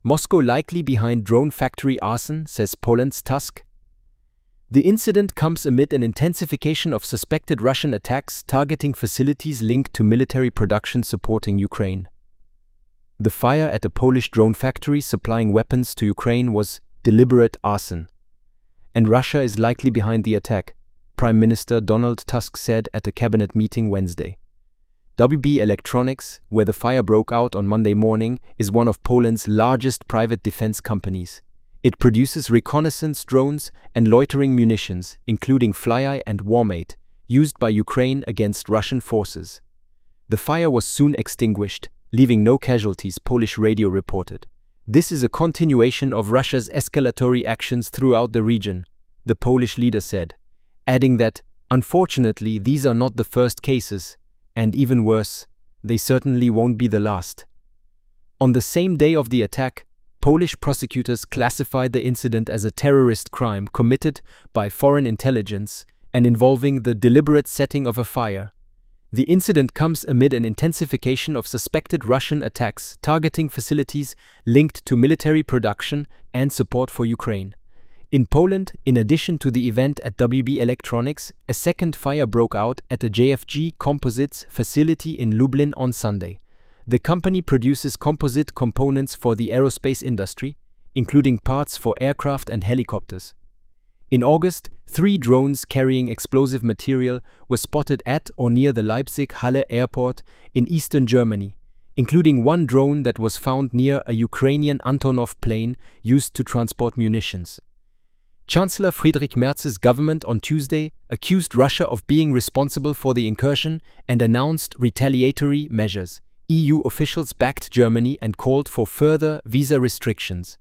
Moscow likely behind drone factory arson, says Poland's Tusk. The incident comes amid an intensification of suspected Russian attacks targeting facilities linked to military production supporting Ukraine. The fire at a Polish drone factory supplying weapons to Ukraine was deliberate arson, and Russia is likely behind the attack, Prime Minister Donald Tusk said at a cabinet meeting Wednesday. WB Electronics, where the fire broke out on Monday morning, is one of Poland's largest private defense companies. It produces reconnaissance drones and loitering munitions, including Flyeye and Warmate, used by Ukraine against Russian forces. The fire was soon extinguished, leaving no casualties, Polish radio reported. This is a continuation of Russia's escalatory actions throughout the region, the Polish leader said, adding that, unfortunately, these are not the first cases, and even worse, they certainly won't be the last. On the same day of the attack, Polish prosecutors classified the incident as a terrorist crime committed by foreign intelligence and involving the deliberate setting of a fire. The incident comes amid an intensification of suspected Russian attacks targeting facilities linked to military production and support for Ukraine. In Poland, in addition to the event at WB Electronics, a second fire broke out at a JFG Composites facility in Lublin on Sunday. The company produces composite components for the aerospace industry, including parts for aircraft and helicopters. In August, 3 drones carrying explosive material were spotted at or near the Leipzig-Halle airport in eastern Germany, including one drone that was found near a Ukrainian Antonov plane used to transport munitions. Chancellor Friedrich Merz's government on Tuesday accused Russia of being responsible for the incursion and announced retaliatory measures. EU officials backed Germany and called for further visa restrictions.